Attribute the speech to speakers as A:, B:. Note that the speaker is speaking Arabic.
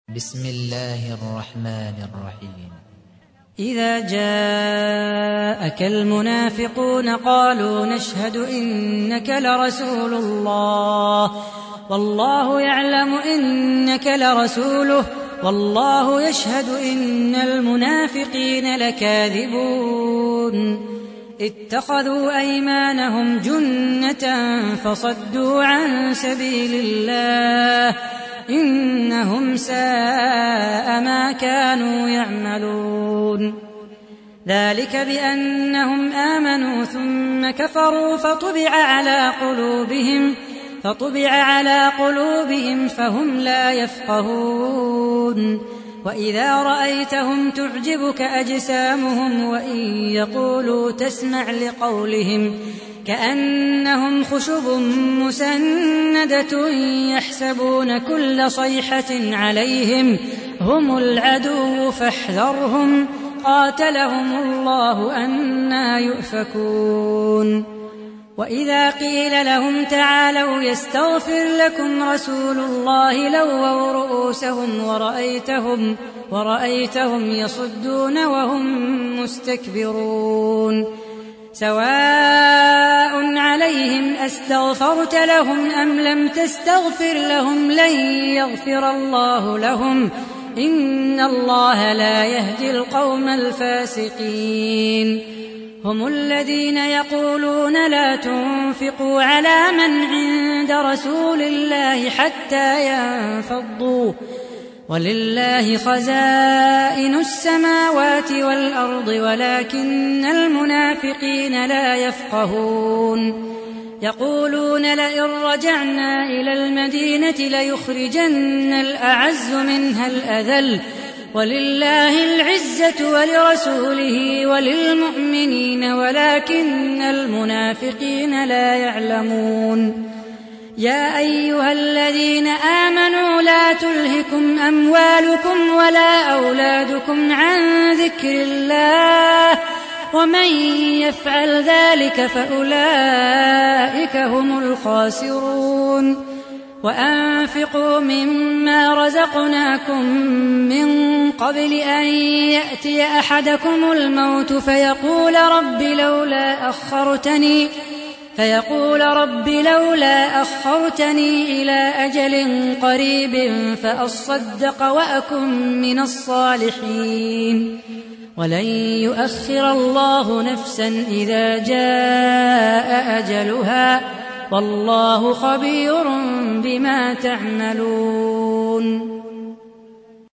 A: بسم الله الرحمن الرحيم.
B: إذا جاءك المنافقون قالوا نشهد إنك لرسول الله والله يعلم إنك لرسوله والله يشهد إن المنافقين لكاذبون اتخذوا أيمانهم جنة فصدوا عن سبيل الله إنهم ساء ما كانوا يعملون. ذلك بأنهم آمنوا ثم كفروا فطبع على قلوبهم فهم لا يفقهون. وإذا رأيتهم تعجبك أجسامهم وإن يقولوا تسمع لقولهم كأنهم خشب مسندة يحسبون كل صيحة عليهم هم العدو فاحذرهم قاتلهم الله أنى يؤفكون. وإذا قيل لهم تعالوا يستغفر لكم رسول الله لووا رؤوسهم ورأيتهم يصدون وهم مستكبرون. سواء عليهم أستغفرت لهم أم لم تستغفر لهم لن يغفر الله لهم إن الله لا يهدي القوم الفاسقين. هم الذين يقولون لا تنفقوا على من عند رسول الله حتى ينفضوا ولله خزائن السماوات والأرض ولكن المنافقين لا يفقهون. يقولون لئن رجعنا إلى المدينة ليخرجن الأعز منها الأذل ولله العزة ولرسوله وللمؤمنين ولكن المنافقين لا يعلمون. يا أيها الذين آمنوا لا تلهكم أموالكم ولا أولادكم عن ذكر الله ومن يفعل ذلك فأولئك هم الخاسرون. وأنفقوا مما رزقناكم من قبل أن يأتي أحدكم الموت فيقول رب لولا أخرتني إلى أجل قريب فأصدق وأكن من الصالحين ولن يؤخر الله نفسا إذا جاء أجلها والله خبير بما تعملون.